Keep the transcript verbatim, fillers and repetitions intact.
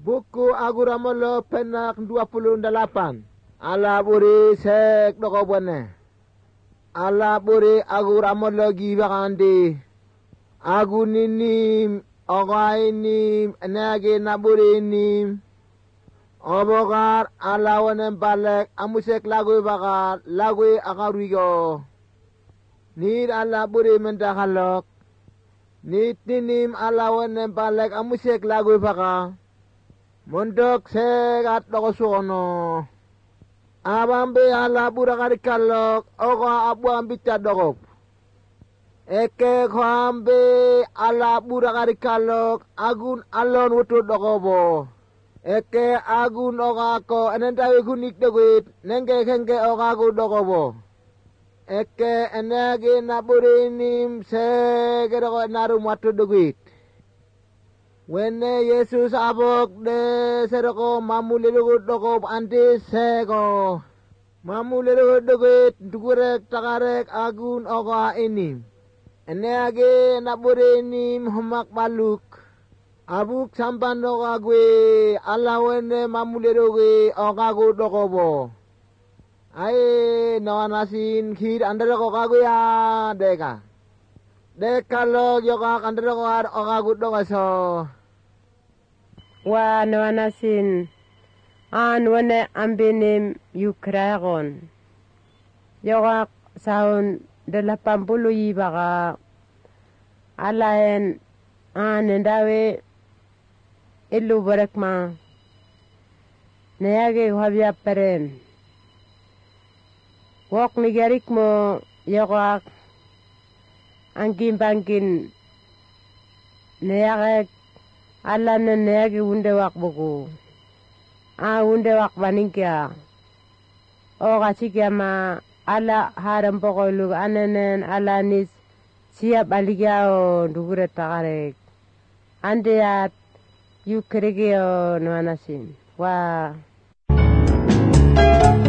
Buku Aguramolo penak dua puluh delapan. Ala buri sek doko bone. Ala buri Aguramolo gibakandi. Agu ninim, ogai nim, enage naburi nim. Obokar ala wonem balek amusek lagui bakar lagui akaruigo. Nid ala buri mentakalok. Nid ninim ala wonem balek amusek lagui bakar. Mondok segat doko suono. Abambe ala burakari kalok oga abu ambita dokop. Eke kwambe ala burakari kalok agun alon wutu dokobo. Eke agun oga ko enentawi kunik dokuit nenge kenge oga ku dokobo. Eke enegi naburinim segedoko narum watu dokuit. Wene Yesus abok de seroko mamulilugut dokop anti sego. Mamulilugut dokit dukurek takarek agun oga ini. Enege naburinim humak baluk. Abuk sampan oga gue ala wene mamulilugut oga gu dokobo. Ay nawanasin khir andara oga gue ya deka. Deka lo yoga andara oga gu dokaso. Wa nawanasin an wane ambinim yukragon. Yoga saun delapan puluh ibaka alaen an endawe ilu berekma neyage wabia peren. Wok nigerik mo yoga angkin bangkin neyage ala nenegi unde wak buku. A unde wak baningkia. O kasikia ma ala haram pokok lu anenen ala nis siap aligia o dugure takarek. Ande at yukerege o nuanasin. Wah.